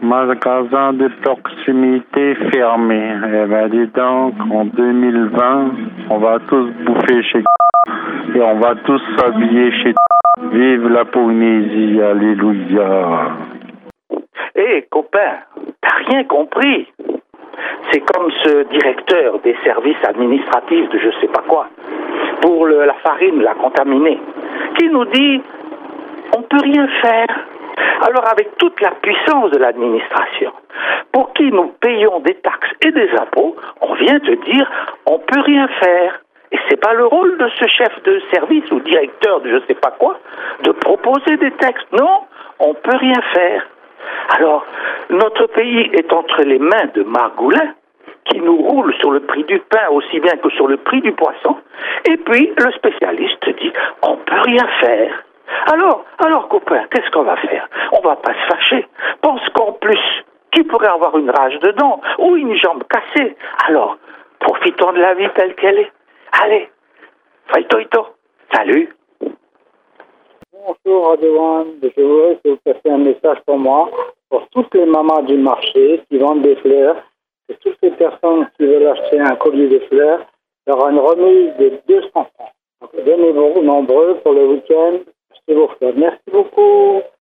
Magasin de proximité fermé. Eh ben dis donc, en 2020, on va tous bouffer chez et on va tous s'habiller chez Vive la Polynésie, alléluia. Hé, copain, t'as rien compris. C'est comme ce directeur des services administratifs de je sais pas quoi, pour la farine, la contaminée, qui nous dit on peut rien faire. Alors avec toute la puissance de l'administration, pour qui nous payons des taxes et des impôts, on vient te dire on peut rien faire. Et c'est pas le rôle de ce chef de service ou directeur de je sais pas quoi de proposer des textes. Non, on peut rien faire. Alors, notre pays est entre les mains de Margoulin, qui nous roule sur le prix du pain aussi bien que sur le prix du poisson, et puis le spécialiste dit on peut rien faire. Alors, copain, qu'est-ce qu'on va faire? On va pas se fâcher. Pense qu'en plus, qui pourrait avoir une rage de dents ou une jambe cassée? Alors, profitons de la vie telle qu'elle est. Allez, faïtoïto, salut. Bonjour Radouane, je voudrais que vous passiez un message pour moi, pour toutes les mamans du marché qui vendent des fleurs, et toutes les personnes qui veulent acheter un collier de fleurs, il y aura une remise de 200 francs. Donc venez-vous nombreux pour le week-end, achetez vos fleurs. Merci beaucoup.